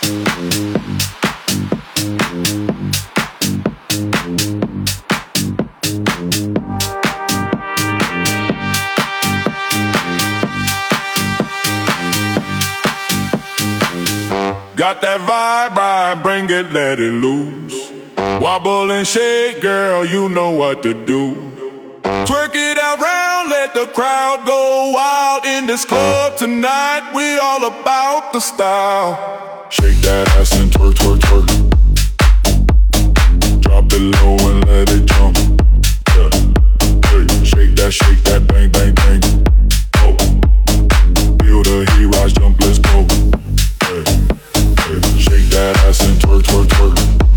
Got that vibe, right, bring it, let it loose. Wobble and shake, girl, you know what to do. Twerk it around, let the crowd go wild. In this club tonight, we all about the style. Shake that ass and twerk, twerk, twerk. Drop it low and let it jump. Yeah. Hey, shake that, bang, bang, bang. Oh. Feel the heat rise, jump, let's go. Hey. Shake that ass and twerk, twerk, twerk.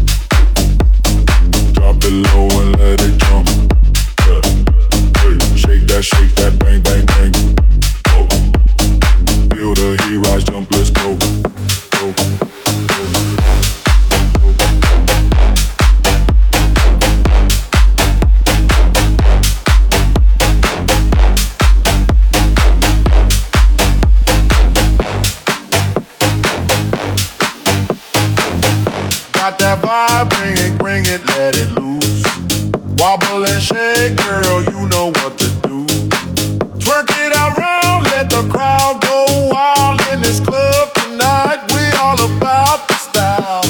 Drop it low and let it jump. Yeah. Hey, shake that, bang, bang, bang. Oh. Feel the heat rise, jump, let's go. Go, go. Got that vibe, bring it, let it loose. Wobble and shake, girl, you know what to do. Twerk it around, let the crowd go wild. In this club tonight, we all about the style.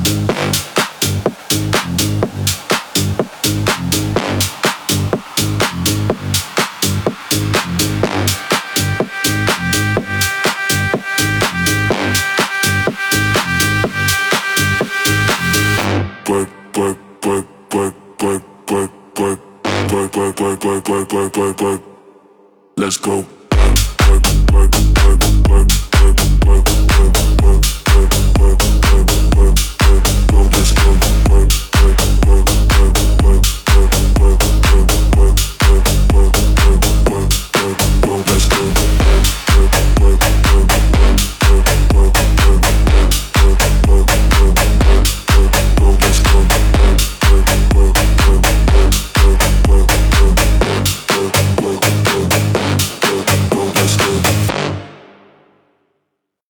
Work, work, work, work, work, work, work, work, work, work, work, work, work, work, work. Let's go.